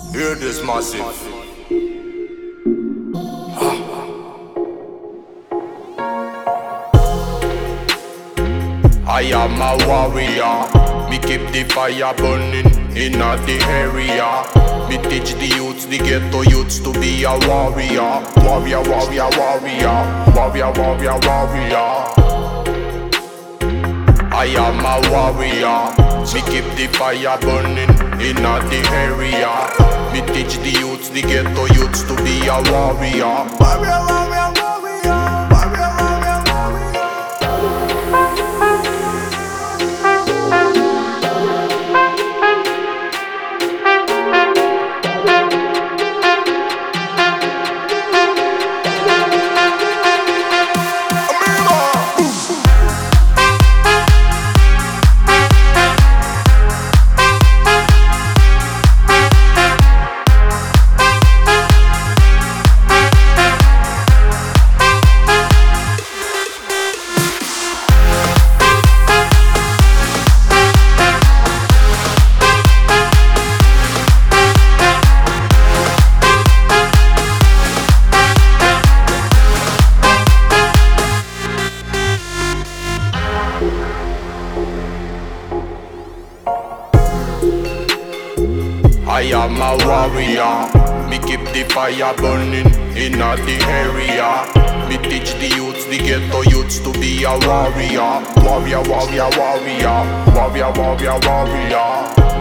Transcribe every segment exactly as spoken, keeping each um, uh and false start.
Hear this massive. I am a warrior. Me keep the fire burning in the area. Me teach the youths, the ghetto youths to be a warrior. Warrior, warrior, warrior. Warrior, warrior, warrior. I am a warrior. Me keep the fire burning in the area. Me teach the youths, the ghetto youths to be a warrior. Warrior, warrior, warrior. Warrior, warrior, warrior. I am a warrior. Me keep the fire burning in the area. Me teach the youths, the ghetto youths to be a warrior. Warrior, warrior, warrior. Warrior, warrior, warrior.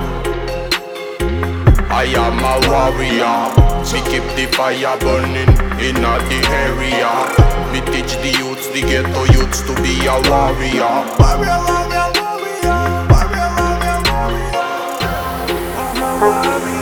I am a warrior. Me keep the fire burning in the area. Me teach the youths, the ghetto youths to be a warrior. Warrior, warrior, warrior. Warrior, warrior, warrior. I'm a warrior.